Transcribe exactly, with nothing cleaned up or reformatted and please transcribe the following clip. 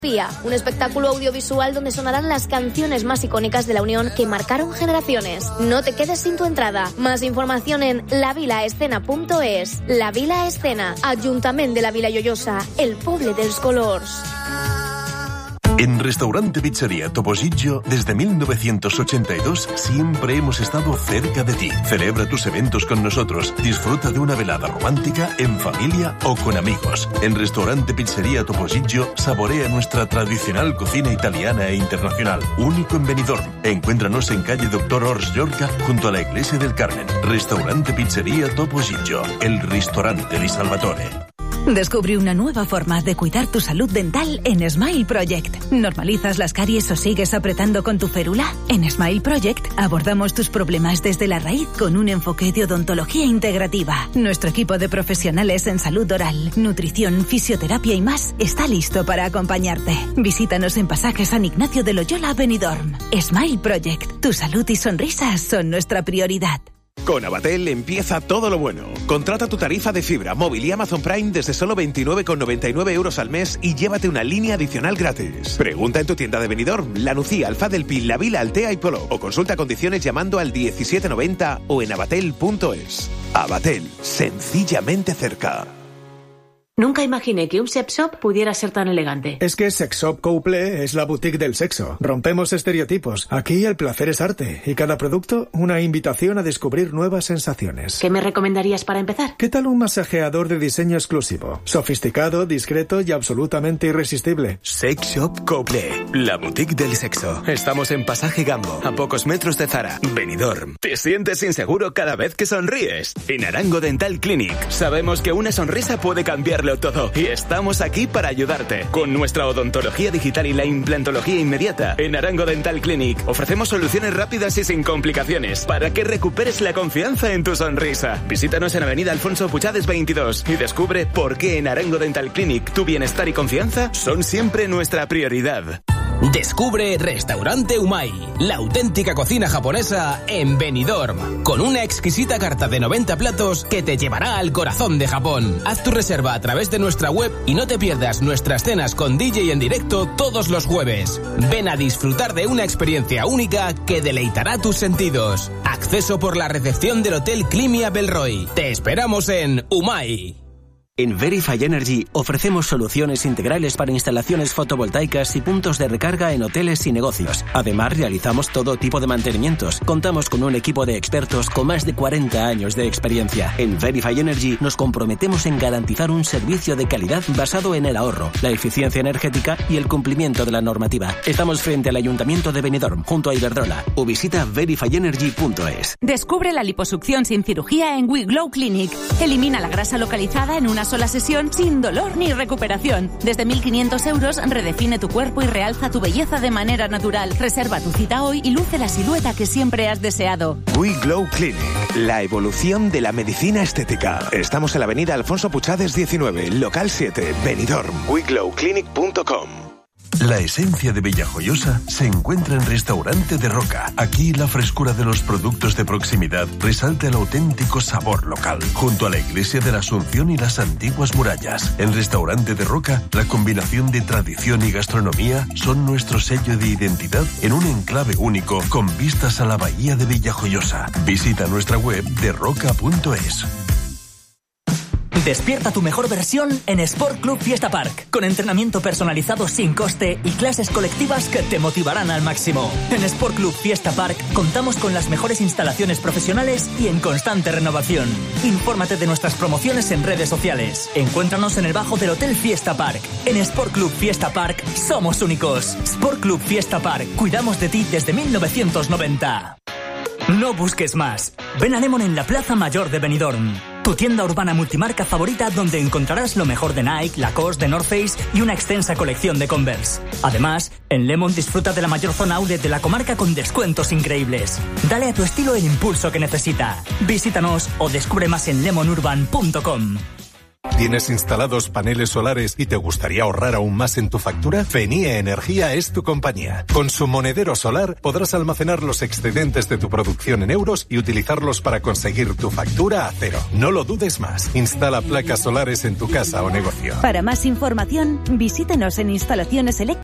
Pía, un espectáculo audiovisual donde sonarán las canciones más icónicas de la Unión que marcaron generaciones. No te quedes sin tu entrada. Más información en la vila escena punto es. La Vila Escena, Ayuntament de la Vila Joiosa, el poble dels colors. En Restaurante Pizzería Topollillo, desde mil novecientos ochenta y dos, siempre hemos estado cerca de ti. Celebra tus eventos con nosotros. Disfruta de una velada romántica, en familia o con amigos. En Restaurante Pizzería Topollillo, saborea nuestra tradicional cocina italiana e internacional. Único en Benidorm. Encuéntranos en calle Doctor Ors Llorca, junto a la Iglesia del Carmen. Restaurante Pizzería Topollillo, el restaurante di Salvatore. Descubre una nueva forma de cuidar tu salud dental en Smile Project. ¿Normalizas las caries o sigues apretando con tu férula? En Smile Project abordamos tus problemas desde la raíz con un enfoque de odontología integrativa. Nuestro equipo de profesionales en salud oral, nutrición, fisioterapia y más está listo para acompañarte. Visítanos en Pasaje San Ignacio de Loyola, Benidorm. Smile Project. Tu salud y sonrisas son nuestra prioridad. Con Avatel empieza todo lo bueno. Contrata tu tarifa de fibra, móvil y Amazon Prime desde solo veintinueve con noventa y nueve euros al mes y llévate una línea adicional gratis. Pregunta en tu tienda de Benidorm, La Nucía, Alfaz del Pi, La Vila, Altea y Polo. O consulta condiciones llamando al diecisiete noventa o en avatel punto es. Avatel, sencillamente cerca. Nunca imaginé que un sex shop pudiera ser tan elegante. Es que Sex Shop Couple es la boutique del sexo. Rompemos estereotipos. Aquí el placer es arte y cada producto una invitación a descubrir nuevas sensaciones. ¿Qué me recomendarías para empezar? ¿Qué tal un masajeador de diseño exclusivo? Sofisticado, discreto y absolutamente irresistible. Sex Shop Couple, la boutique del sexo. Estamos en Pasaje Gambo, a pocos metros de Zara, Benidorm. ¿Te sientes inseguro cada vez que sonríes? En Arango Dental Clinic sabemos que una sonrisa puede cambiarlo todo y estamos aquí para ayudarte. Con nuestra odontología digital y la implantología inmediata, en Arango Dental Clinic ofrecemos soluciones rápidas y sin complicaciones para que recuperes la confianza en tu sonrisa. Visítanos en Avenida Alfonso Puchades veintidós y descubre por qué en Arango Dental Clinic tu bienestar y confianza son siempre nuestra prioridad. Descubre Restaurante Umai, la auténtica cocina japonesa en Benidorm, con una exquisita carta de noventa platos que te llevará al corazón de Japón. Haz tu reserva a través de nuestra web y no te pierdas nuestras cenas con D J en directo todos los jueves. Ven a disfrutar de una experiencia única que deleitará tus sentidos. Acceso por la recepción del Hotel Climia Belroy. Te esperamos en Umai. En Verify Energy ofrecemos soluciones integrales para instalaciones fotovoltaicas y puntos de recarga en hoteles y negocios. Además, realizamos todo tipo de mantenimientos. Contamos con un equipo de expertos con más de cuarenta años de experiencia. En Verify Energy nos comprometemos en garantizar un servicio de calidad basado en el ahorro, la eficiencia energética y el cumplimiento de la normativa. Estamos frente al Ayuntamiento de Benidorm, junto a Iberdrola. O visita verify energy punto es. Descubre la liposucción sin cirugía en We Glow Clinic. Elimina la grasa localizada en una sola sesión sin dolor ni recuperación. Desde mil quinientos euros redefine tu cuerpo y realza tu belleza de manera natural. Reserva tu cita hoy y luce la silueta que siempre has deseado. We Glow Clinic, la evolución de la medicina estética. Estamos en la avenida Alfonso Puchades diecinueve, local siete, Benidorm. we glow clinic punto com. La esencia de Villajoyosa se encuentra en Restaurante de Roca. Aquí la frescura de los productos de proximidad resalta el auténtico sabor local. Junto a la Iglesia de la Asunción y las antiguas murallas. En Restaurante de Roca, la combinación de tradición y gastronomía son nuestro sello de identidad en un enclave único con vistas a la bahía de Villajoyosa. Visita nuestra web de roca punto es. Despierta tu mejor versión en Sport Club Fiesta Park, con entrenamiento personalizado sin coste y clases colectivas que te motivarán al máximo. En Sport Club Fiesta Park contamos con las mejores instalaciones profesionales y en constante renovación. Infórmate de nuestras promociones en redes sociales. Encuéntranos en el bajo del Hotel Fiesta Park. En Sport Club Fiesta Park somos únicos. Sport Club Fiesta Park, cuidamos de ti desde mil novecientos noventa. No busques más. Ven a Lemon en la Plaza Mayor de Benidorm. Tu tienda urbana multimarca favorita donde encontrarás lo mejor de Nike, Lacoste, de North Face y una extensa colección de Converse. Además, en Lemon disfruta de la mayor zona outlet de la comarca con descuentos increíbles. Dale a tu estilo el impulso que necesita. Visítanos o descubre más en lemon urban punto com. ¿Tienes instalados paneles solares y te gustaría ahorrar aún más en tu factura? Fenie Energía es tu compañía. Con su monedero solar podrás almacenar los excedentes de tu producción en euros y utilizarlos para conseguir tu factura a cero. No lo dudes más. Instala placas solares en tu casa o negocio. Para más información, visítenos en instalaciones eléctricas